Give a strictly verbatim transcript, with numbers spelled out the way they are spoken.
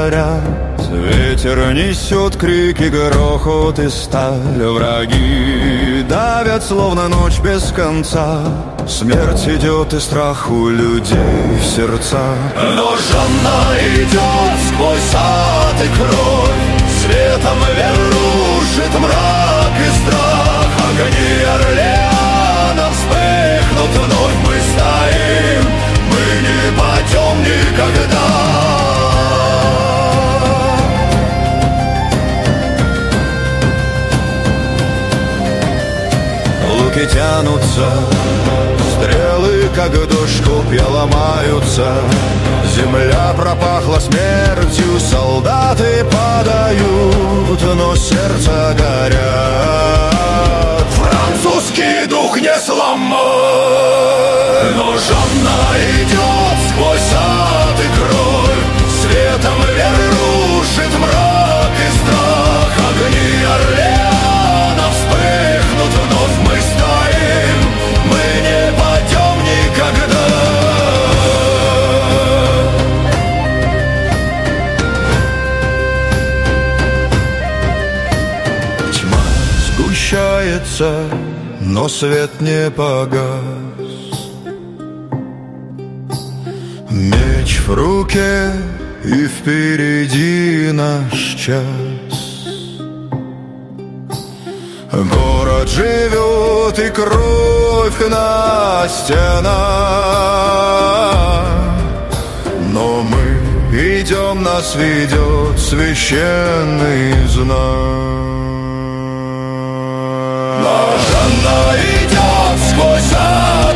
горят. Ветер несет крики, грохот и сталь. Враги давят, словно ночь без конца. Смерть идет и страх у людей в сердца. Нож она идет сквозь ад и кровь. Светом верушит мрак и страх. Огни Орлеана вспыхнут вновь. Мы стоим, мы не падем никогда. Луки тянутся, стрелы, как дождь, копья ломаются. Земля пропахла смертью, солдаты падают, но сердца горят. Французский дух не сломать. Но Жанна идет сквозь ад и кровь. Светом верушит мрак и страх. Огни Орлеана вспыхнут вновь. Мы стоим, мы не падем никогда. Тьма сгущается, но свет не погас. Меч в руке, и впереди наш час. Город живет, и кровь на стенах. Но мы идем, нас ведет священный знак. Но Жанна идет сквозь ад